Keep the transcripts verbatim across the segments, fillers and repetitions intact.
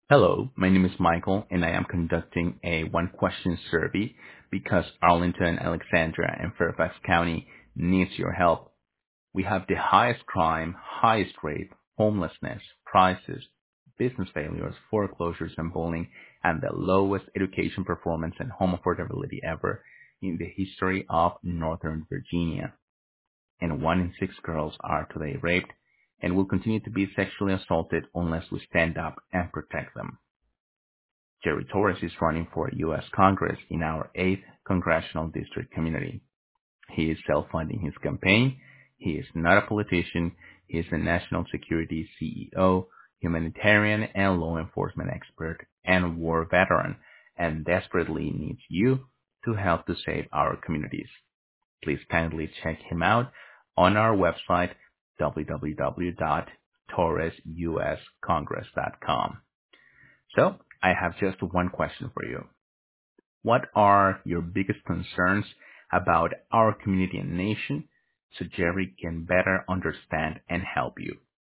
Hello, my name is Michael, and I am conducting a one-question survey because Arlington, Alexandria, and Fairfax County needs your help. We have the highest crime, highest rape, homelessness, prices, business failures, foreclosures, and bullying, and the lowest education performance and home affordability ever in the history of Northern Virginia. And one in six girls are today raped and will continue to be sexually assaulted unless we stand up and protect them. Jerry Torres is running for U S Congress in our eighth Congressional District community. He is self-funding his campaign. He is not a politician. He is a national security C E O, humanitarian and law enforcement expert, and war veteran, and desperately needs you to help to save our communities. Please kindly check him out on our website, w w w dot torres u s congress dot com. So, I have just one question for you. What are your biggest concerns about our community and nation so Jerry can better understand and help you?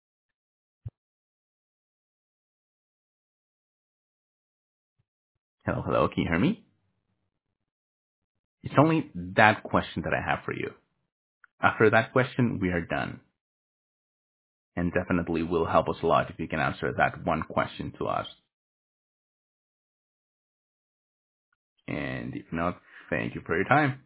Hello, hello, can you hear me? It's only that question that I have for you. After that question, we are done. And definitely will help us a lot if you can answer that one question to us. And if not, thank you for your time.